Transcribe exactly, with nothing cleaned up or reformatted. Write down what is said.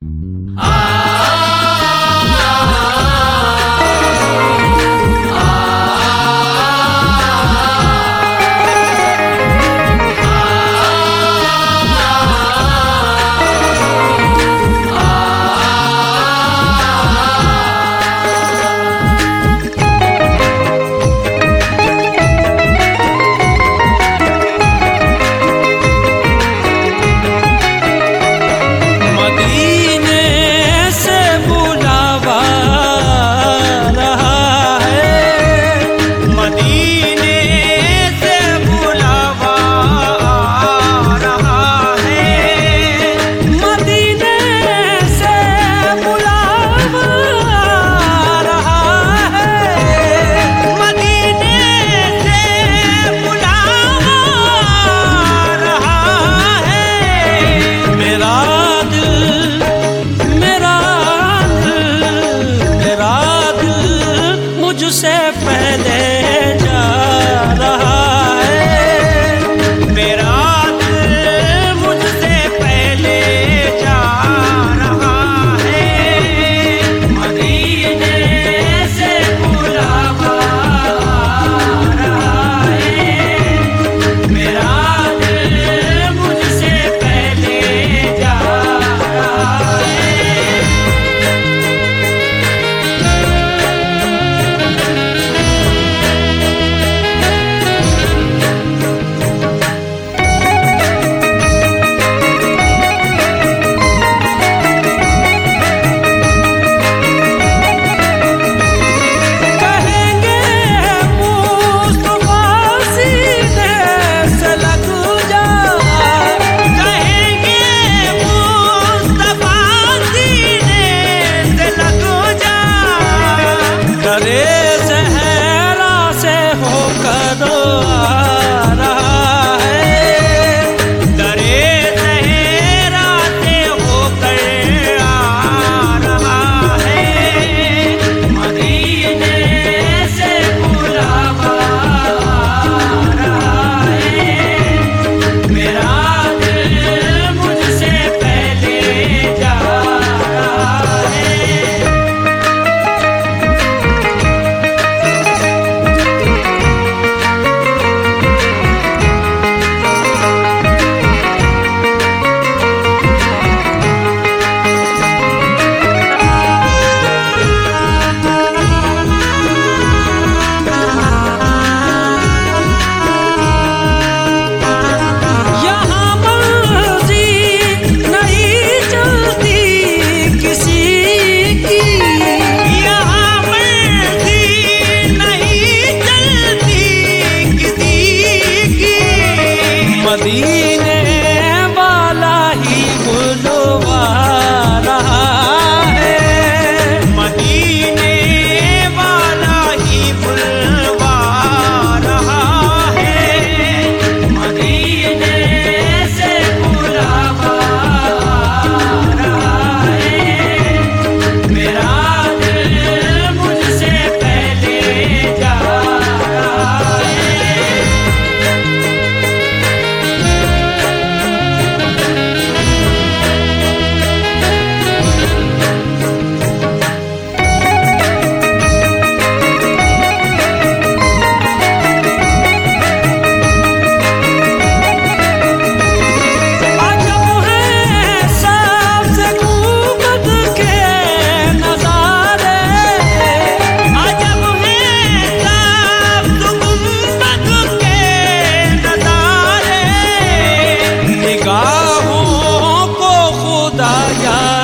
मुझसे पहले जा रहा है, मेरा दिल मुझसे पहले जा रहा है। मदीने से बुलावा आ रहा है, मेरा दिल मुझसे पहले जा रहा है। दरे सहरा से होकर आ रहा है, दरे सहरा से होकर आ रहा है। मदीने से बुलावा आ रहा है, मेरा दिल मुझसे पहले जा रहा है। मदीने वाला ही बुलवा रहा है, मदीने वाला ही बुलवा रहा है। मदीने से बुलावा आ रहा है, मेरा दिल मुझसे पहले जा रहा है। निगाहों को खुदा या